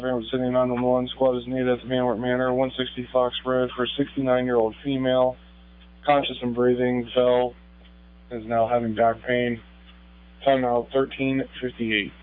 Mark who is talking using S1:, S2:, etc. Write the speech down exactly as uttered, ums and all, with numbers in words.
S1: Van City nine one one squad is needed at the Van Wert Manor, one sixty Fox Road for a sixty-nine-year-old female, conscious and breathing, fell, is now having back pain. Time now thirteen fifty-eight.